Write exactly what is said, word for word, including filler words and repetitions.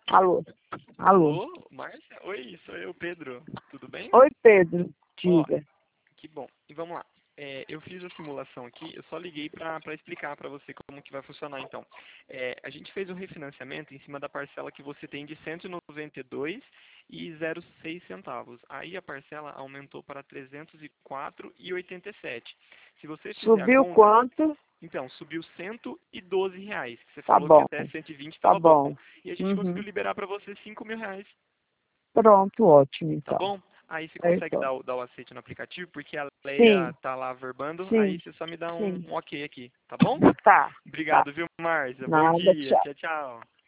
Alô? Alô? Alô, Márcia? Oi, sou eu, Pedro. Tudo bem? Oi, Pedro. Ó, Diga. que bom. E vamos lá. É, eu fiz a simulação aqui, eu só liguei para explicar para você como que vai funcionar então. É, a gente fez o refinanciamento em cima da parcela que você tem de cento e noventa e dois e zero seis centavos. Aí a parcela aumentou para trezentos e quatro e oitenta e sete. Se você fizer a Subiu conta, quanto? então, subiu cento e doze reais. Você Tá falou que bom. até cento e vinte Tá estava bom. bom. E a gente conseguiu Uhum. liberar para você cinco mil reais. Pronto, ótimo, Tá então. bom? Aí você É consegue isso. dar o, dar o aceite no aplicativo, porque a Leia Sim, tá lá verbando, aí sim, você só me dá um, sim. um ok aqui, tá bom? Tá, tá. Obrigado, viu, Márcia? Bom Nada, dia. tchau. Tchau, tchau.